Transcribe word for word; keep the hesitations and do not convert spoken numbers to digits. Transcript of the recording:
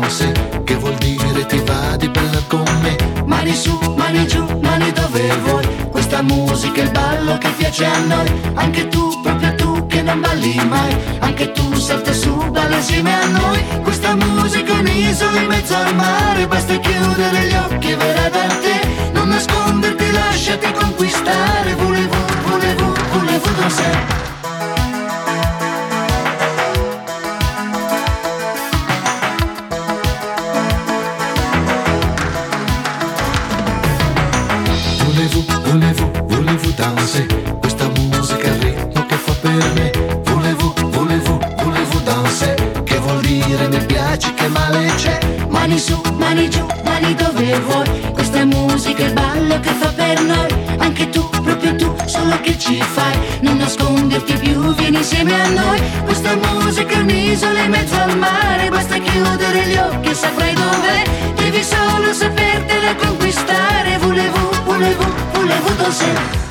danse, che vuol dire ti va di balla con me. Mani su, mani giù, mani dove vuoi, questa musica è il ballo che piace a noi. Anche tu, proprio tu che non balli mai, anche tu salta su, balla insieme a noi. Questa musica è un'isola in mezzo al mare, basta chiudere gli occhi e verrà da te. Non nasconderti, lasciati conquistare. Voulez-vous, voulez-vous, voulez-vous danser? Voulez-vous, voulez-vous danser? Questa musica è il ritmo che fa per me. Voulez-vous, voulez-vous, voulez-vous danser? Che vuol dire mi piaci, che male c'è? Mani su, mani giù, mani dove vuoi, questa musica è il ballo che fa per noi. Anche tu, proprio tu, solo che ci fai, non nasconderti più, vieni insieme a noi. Questa musica è un'isola in mezzo al mare, basta chiudere gli occhi e saprai dov'è. Devi solo sapertela conquistare. Voulez-vous, voulez-vous, voulez-vous danser?